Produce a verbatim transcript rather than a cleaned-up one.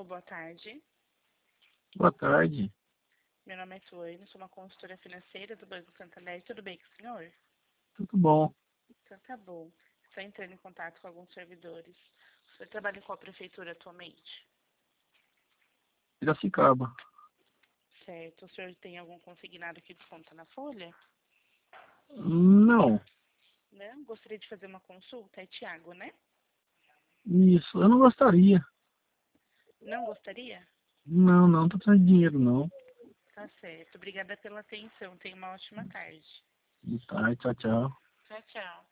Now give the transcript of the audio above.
Alô, boa tarde. Boa tarde. Meu nome é Suane, sou uma consultora financeira do Banco Santander. Tudo bem com o senhor? Tudo bom. Então tá bom. Estou entrando em contato com alguns servidores. O senhor trabalha em qual prefeitura atualmente? Piracicaba. Certo. O senhor tem algum consignado que desconta na folha? Não. Não? Gostaria de fazer uma consulta? É Tiago, né? Isso, eu não gostaria. Não gostaria? Não, não tô precisando de dinheiro, não. Tá certo. Obrigada pela atenção. Tenha uma ótima tarde. Tá, tchau, tchau. Tchau, tchau.